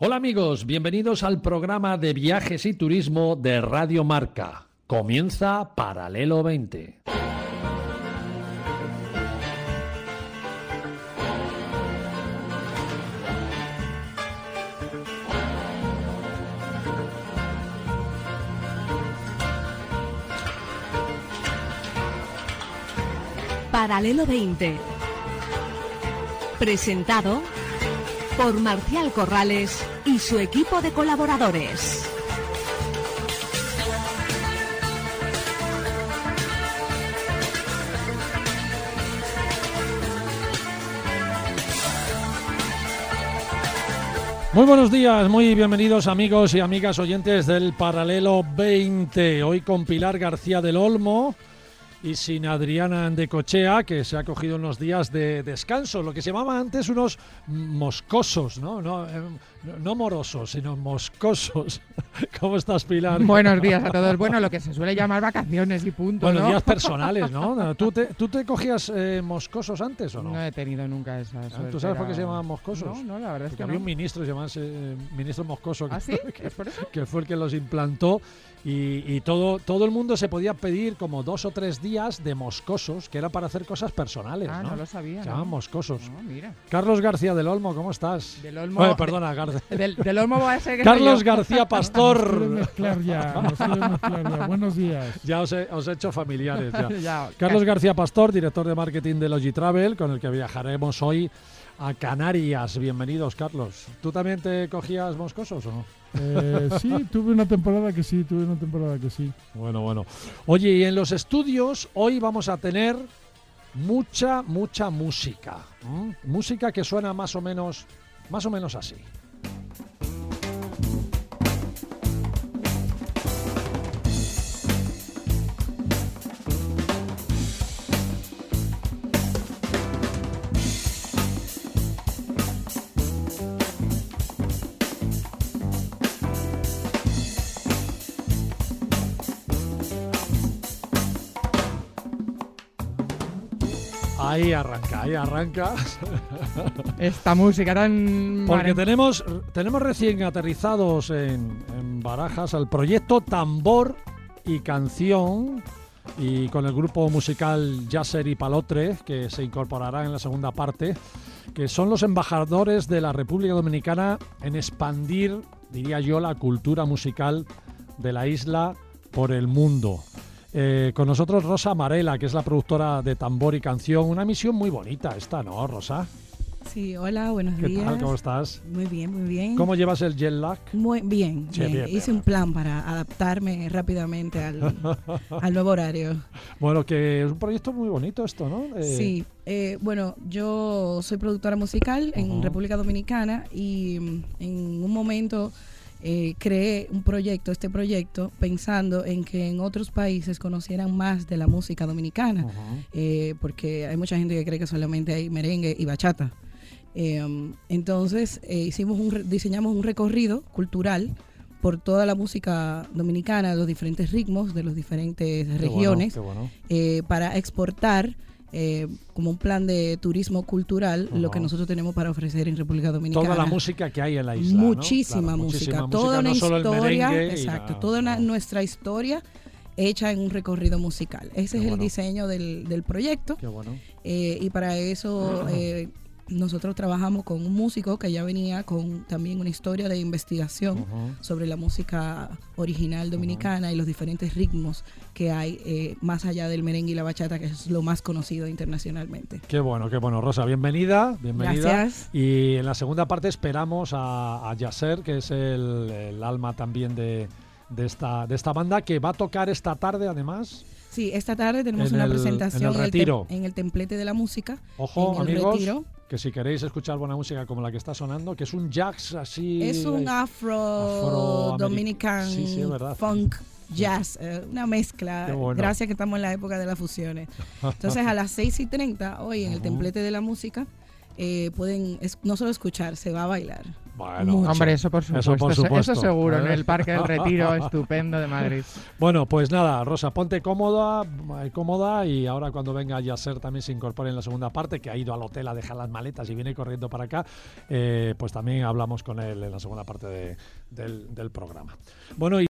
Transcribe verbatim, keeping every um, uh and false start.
Hola amigos, bienvenidos al programa de viajes y turismo de Radio Marca. Comienza Paralelo veinte. Paralelo veinte. Presentado por Marcial Corrales y su equipo de colaboradores. Muy buenos días, muy bienvenidos amigos y amigas oyentes del Paralelo veinte. Hoy con Pilar García del Olmo y sin Adriana Andecochea, que se ha cogido unos días de descanso, lo que se llamaba antes unos moscosos, ¿no? No, eh, no morosos, sino moscosos. ¿Cómo estás, Pilar? Buenos días a todos. Bueno, lo que se suele llamar vacaciones y punto, Bueno, ¿no? días personales, ¿no? ¿Tú te, tú te cogías eh, moscosos antes o no? No he tenido nunca esa suerte. ¿Tú sabes por qué se llamaban moscosos? No, no, la verdad es Porque que había no. un ministro, se llamaba eh, ministro Moscoso, que, ¿Ah, sí? que, ¿Es por eso? que fue el que los implantó. Y, y todo, todo el mundo se podía pedir como dos o tres días de moscosos, que era para hacer cosas personales, Ah, ¿no? no lo sabía. Se ¿no? llaman moscosos. No, mira. Carlos García del Olmo, ¿cómo estás? Del Olmo. Oye, perdona, Gar- Del, del Olmo va a ser que Carlos soy yo. García Nos Pastor. quiere mezclar ya, nos quiere mezclar ya. Buenos días. Ya os he, os he hecho familiares ya. Ya, Carlos García Pastor, director de marketing de Logitravel, con el que viajaremos hoy a Canarias. Bienvenidos, Carlos. ¿Tú también te cogías moscosos o no? Eh, sí, tuve una temporada que sí, tuve una temporada que sí. Bueno, bueno. Oye, y en los estudios hoy vamos a tener mucha, mucha música. ¿m? Música que suena más o menos, más o menos así. Ahí arranca, ahí arranca. Esta música tan... Porque mare- tenemos, tenemos recién aterrizados en, en Barajas al proyecto Tambor y Canción, y con el grupo musical Yasser y Palotre, que se incorporará en la segunda parte, que son los embajadores de la República Dominicana en expandir, diría yo, la cultura musical de la isla por el mundo. Eh, con nosotros Rosa Marela, que es la productora de Tambor y Canción. Una misión muy bonita esta, ¿no, Rosa? Sí, hola, buenos ¿Qué días. tal? ¿Cómo estás? Muy bien, muy bien. ¿Cómo llevas el jet lag? Muy bien, Sí, bien. bien, Hice bien. un plan para adaptarme rápidamente al, al nuevo horario. Bueno, que es un proyecto muy bonito esto, ¿no? Eh, Sí, eh, bueno, yo soy productora musical en Ujú. República Dominicana y mm, en un momento eh, creé un proyecto, este proyecto, pensando en que en otros países conocieran más de la música dominicana, Ujú. eh, porque hay mucha gente que cree que solamente hay merengue y bachata. Eh, entonces eh, hicimos un re- diseñamos un recorrido cultural por toda la música dominicana, los diferentes ritmos de las diferentes Qué regiones, bueno, qué bueno. eh, para exportar eh, como un plan de turismo cultural Ajá. lo que nosotros tenemos para ofrecer en República Dominicana. Toda la música que hay en la isla, ¿no? Muchísima Claro, música, muchísima toda una no solo el historia, merengue y exacto, la- toda una- no. nuestra historia hecha en un recorrido musical. Ese Qué es el bueno. diseño del, del proyecto. Qué bueno. Eh, y para eso eh, nosotros trabajamos con un músico que ya venía con también una historia de investigación Ujú. sobre la música original dominicana y los diferentes ritmos que hay eh, más allá del merengue y la bachata, que es lo más conocido internacionalmente. Qué bueno, qué bueno. Rosa, bienvenida, bienvenida. Gracias. Y en la segunda parte esperamos a, a Yasser, que es el, el alma también de, de, esta, de esta banda, que va a tocar esta tarde además. Sí, esta tarde tenemos En una el- presentación en el tem- retiro. en el templete de la música. Ojo, en el amigos, retiro. que si queréis escuchar buena música como la que está sonando, que es un jazz así... Es un afro afroameric- dominican Sí, sí, es verdad. funk jazz, eh, una mezcla. Qué bueno. Gracias que estamos en la época de las fusiones. Entonces a las seis y treinta hoy en el Ujú. templete de la música eh, pueden es- no solo escuchar, se va a bailar. Bueno, Mucho. Hombre, eso por supuesto. Eso por Eso, supuesto. eso seguro, en el Parque del Retiro, estupendo de Madrid. Bueno, pues nada, Rosa, ponte cómoda, eh, cómoda y ahora cuando venga Yasser también se incorpore en la segunda parte, que ha ido al hotel a dejar las maletas y viene corriendo para acá, eh, pues también hablamos con él en la segunda parte de- del, del programa. Bueno, y